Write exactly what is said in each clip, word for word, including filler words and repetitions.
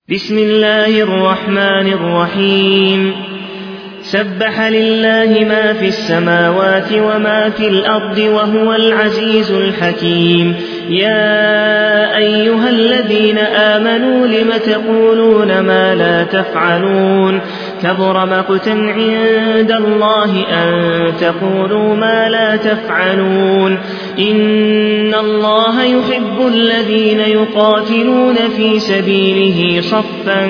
بسم الله الرحمن الرحيم سبح لله ما في السماوات وما في الأرض وهو العزيز الحكيم. يا أيها الذين آمنوا لم تقولون ما لا تفعلون كبر مقتا عند الله أن تقولوا ما لا تفعلون. إن الله يحب الذين يقاتلون في سبيله صفا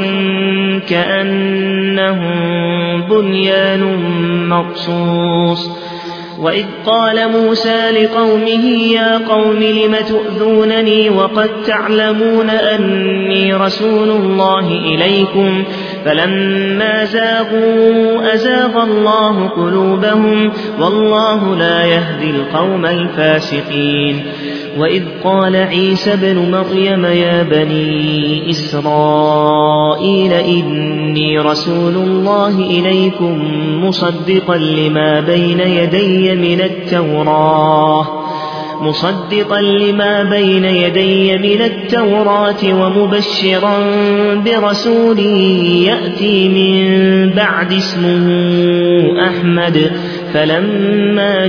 كأنهم بنيان مرصوص. وإذ قال موسى لقومه يا قوم لم تؤذونني وقد تعلمون أني رسول الله إليكم فلما زاغوا أزاغ الله قلوبهم والله لا يهدي القوم الفاسقين. وإذ قال عيسى ابن مريم يا بني إسرائيل إني رسول الله إليكم مصدقا لما بين يدي من التوراة مصدقا لما بين يدي من التوراة ومبشرا برسول يأتي من بعد اسمه أحمد. فلما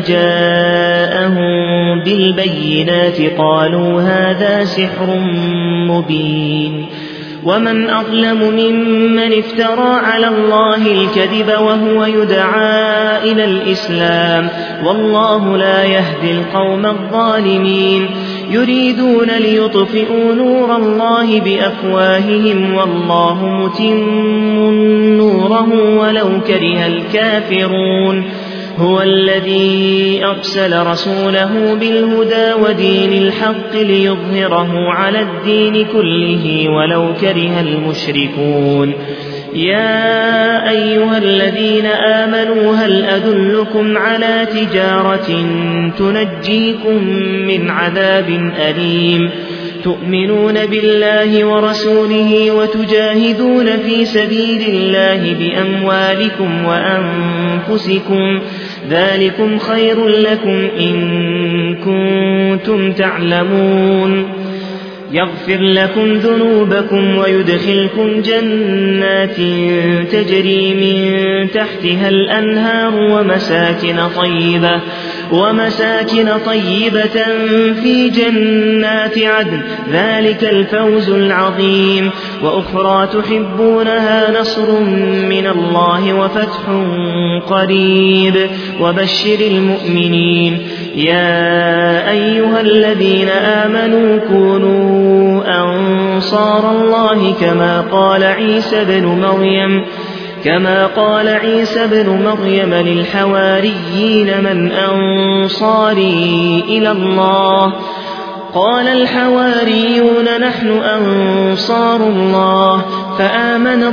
جاءهم بالبينات قالوا هذا سحر مبين. ومن أظلم ممن افترى على الله الكذب وهو يدعى إلى الإسلام والله لا يهدي القوم الظالمين. يريدون ليطفئوا نور الله بأفواههم والله متم نوره ولو كره الكافرون. هو الذي أرسل رسوله بالهدى ودين الحق ليظهره على الدين كله ولو كره المشركون. يا أيها الذين آمنوا هل أدلكم على تجارة تنجيكم من عذاب أليم تؤمنون بالله ورسوله وتجاهدون في سبيل الله بأموالكم وأنفسكم ذلكم خير لكم إن كنتم تعلمون. يغفر لكم ذنوبكم ويدخلكم جنات تجري من تحتها الأنهار ومساكن طيبة ومساكن طيبة في جنات عدن ذلك الفوز العظيم. وأخرى تحبونها نصر من الله وفتح قريب وبشر المؤمنين. يا أيها الذين آمنوا كونوا أنصار الله كما قال عيسى بن مريم كما قال عيسى بن مريم للحواريين من أنصاري إلى الله قال الحواريون نحن أنصار الله. فآمنت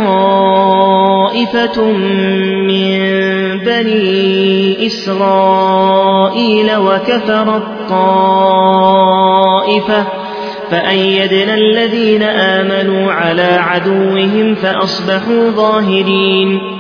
طائفة من بني إسرائيل وكفرت طائفة فأيدنا الذين آمنوا على عدوهم فأصبحوا ظاهرين.